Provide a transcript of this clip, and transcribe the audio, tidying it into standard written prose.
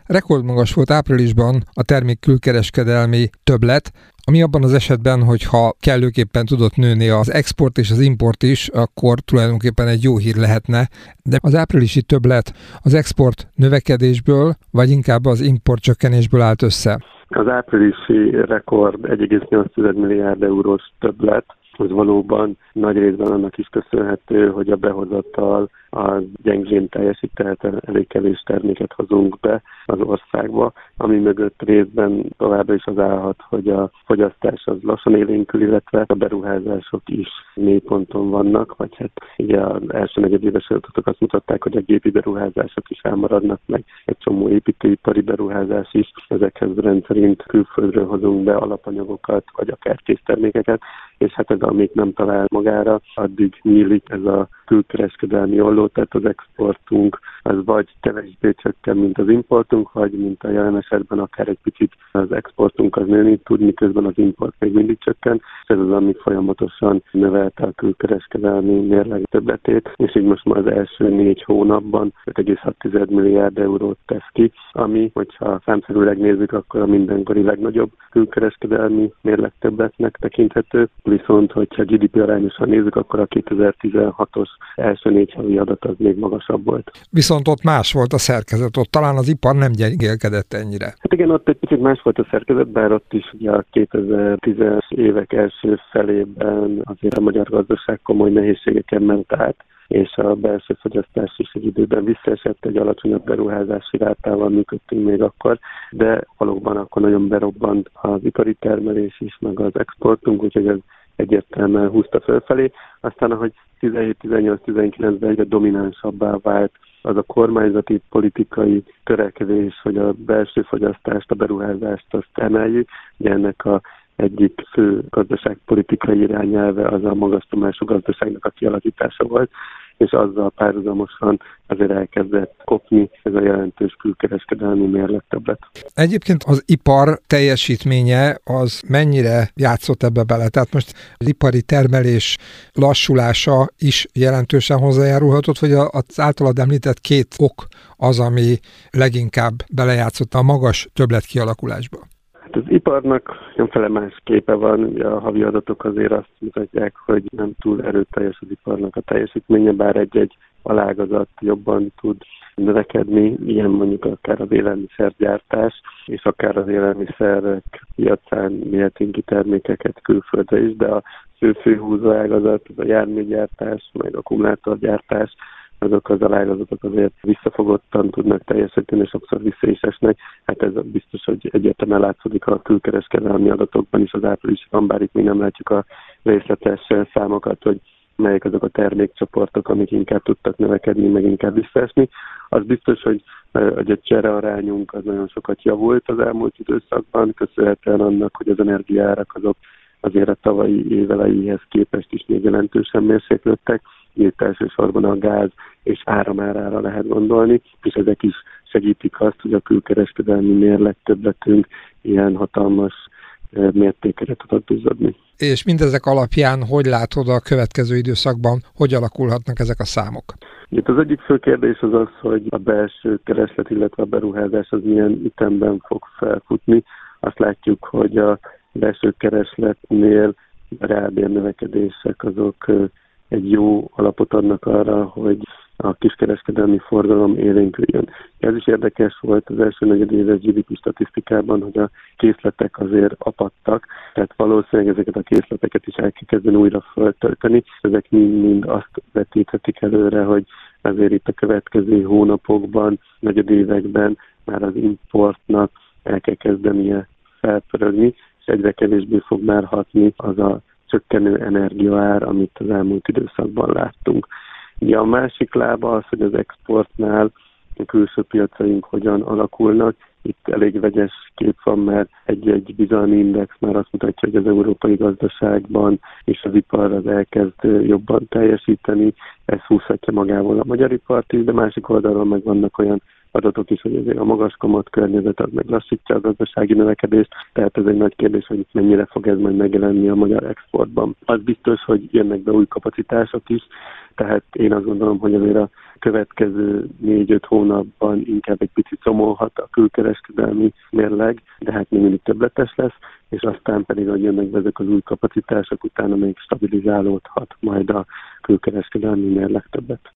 Rekordmagas volt áprilisban a termék külkereskedelmi többlet, ami abban az esetben, hogyha kellőképpen tudott nőni az export és az import is, akkor tulajdonképpen egy jó hír lehetne. De az áprilisi többlet az export növekedésből, vagy inkább az import csökkenésből állt össze? Az áprilisi rekord 1,8 milliárd eurós többlet, az valóban nagy részben annak is köszönhető, hogy a behozatal a gyengén teljesített, elég kevés terméket hozunk be az országba, ami mögött részben továbbra is az állhat, hogy a fogyasztás az lassan élénkül, illetve a beruházások is mélyponton vannak, vagy hát ugye az első negyedéves adatok azt mutatták, hogy a gépi beruházások is elmaradnak, meg egy csomó építőipari beruházás is. Ezekhez rendszerint külföldről hozunk be alapanyagokat, vagy akár késztermékeket, és hát ez amíg nem talál magára, addig nyílik ez a külkereskedelmi olló, tehát az exportunk az vagy kevésbé csökken, mint az importunk, vagy mint a jelen esetben akár egy picit az exportunk az nőni tud, miközben az import még mindig csökken. Ez az, ami folyamatosan növelte a külkereskedelmi mérleg többletét, és így most már az első 4 hónapban 5,6 milliárd eurót tesz ki, ami, hogyha számszerűleg nézzük, akkor a mindenkori legnagyobb külkereskedelmi mérleg többletnek tekinthető. Viszont, hogyha GDP arányosan nézzük, akkor a 2016-os első 4 havi adat az még magasabb volt. Viszont ott más volt a szerkezet, ott talán az ipar nem gyengélkedett ennyire. Hát igen, ott egy picit más volt a szerkezet, bár ott is ugye a 2010-es évek első felében azért a magyar gazdaság komoly nehézségeken ment át, és a belső fogyasztás is egy időben visszaesett, egy alacsonyabb beruházási rátával működtünk még akkor, de valóban akkor nagyon berobbant az ipari termelés is, meg az exportunk, úgyhogy ez egyértelműen húzta fölfelé. Aztán, ahogy 17, 18, 19-ben egyre dominánsabbá vált az a kormányzati politikai törekvés, hogy a belső fogyasztást, a beruházást azt emeljük, ugye ennek a egyik fő gazdaságpolitikai irányelve az a magas tumású gazdaságnak a kialakítása volt, és azzal párhuzamosan azért elkezdett kopni ez a jelentős külkereskedelmi mérlegtöbblet. Egyébként az ipar teljesítménye az mennyire játszott ebbe bele? Tehát most az ipari termelés lassulása is jelentősen hozzájárulhatott, vagy az általad említett 2 ok az, ami leginkább belejátszott a magas többlet kialakulásba? Az iparnak mindenféle más képe van, ugye a havi adatok azért azt mutatják, hogy nem túl erőteljes az iparnak a teljesítménye, bár egy-egy alágazat jobban tud növekedni, ilyen mondjuk akár az élelmiszergyártás, és akár az élelmiszerek piacán vihetünk ki termékeket külföldre is, de a fő húzó ágazat, az a járműgyártás, meg akkumulátorgyártás, azok az alágazatok azért visszafogottan tudnak teljesíteni, és sokszor vissza is esnek. Hát ez biztos, hogy egyértelműen látszódik a külkereskedelmi adatokban is az áprilisban, bár itt még nem látjuk a részletes számokat, hogy melyek azok a termékcsoportok, amik inkább tudtak növekedni, meg inkább visszaesni. Az biztos, hogy a cserearányunk az nagyon sokat javult az elmúlt időszakban, köszönhetően annak, hogy az energiaárak azok azért a tavalyi év elejéhez képest is még jelentősen mérséklődtek. Itt elsősorban a gáz és áramárára lehet gondolni, és ezek is segítik azt, hogy a külkereskedelmi mérlegtöbbletünk ilyen hatalmas mértékre tudott duzzadni. És mindezek alapján hogy látod a következő időszakban, hogy alakulhatnak ezek a számok? Itt az egyik fő kérdés az az, hogy a belső kereslet, illetve a beruházás az milyen ütemben fog felfutni. Azt látjuk, hogy a belső keresletnél a reálbérnövekedések azok egy jó alapot adnak arra, hogy a kiskereskedelmi forgalom élénküljön. Ez is érdekes volt az első negyedéves GDP statisztikában, hogy a készletek azért apadtak, tehát valószínűleg ezeket a készleteket is el kell kezdeni újra föltölteni. Ezek mind azt vetíthetik előre, hogy azért itt a következő hónapokban, negyedévekben már az importnak el kell kezdenie felpörögni, és egyre kevésbé fog már hatni az a csökkenő energiaár, amit az elmúlt időszakban láttunk. Ugye a másik lába az, hogy az exportnál a külső piacaink hogyan alakulnak. Itt elég vegyes kép van, mert egy bizalmi index már azt mutatja, hogy az európai gazdaságban és az ipar az elkezd jobban teljesíteni. Ez húzhatja magával a magyar ipart is, de másik oldalon meg vannak olyan adatok is, hogy azért a magas kamat környezet az meg lassítja a gazdasági növekedést, tehát ez egy nagy kérdés, hogy mennyire fog ez majd megjelenni a magyar exportban. Az biztos, hogy jönnek be új kapacitások is, tehát én azt gondolom, hogy azért a következő 4-5 hónapban inkább egy picit szomolhat a külkereskedelmi mérleg, de hát még mindig többletes lesz, és aztán pedig, hogy jönnek be ezek az új kapacitások, utána még stabilizálódhat majd a külkereskedelmi mérleg többet.